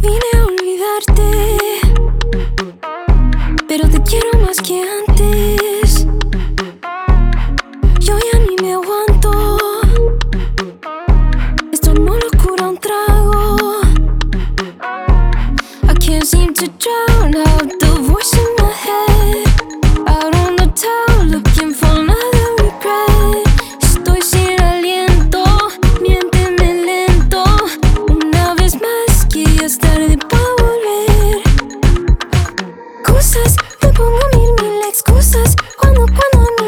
vine a olvidarte, pero te quiero más que antes. Yo ya ni me aguanto, esto no lo cura un trago. I can't seem to drown out the voice in my head. Out on the town looking for another regret. Estoy sin aliento, miénteme lento. Una vez más que ya es tarde pa' volver. Excusas, me pongo mil excusas. Cuando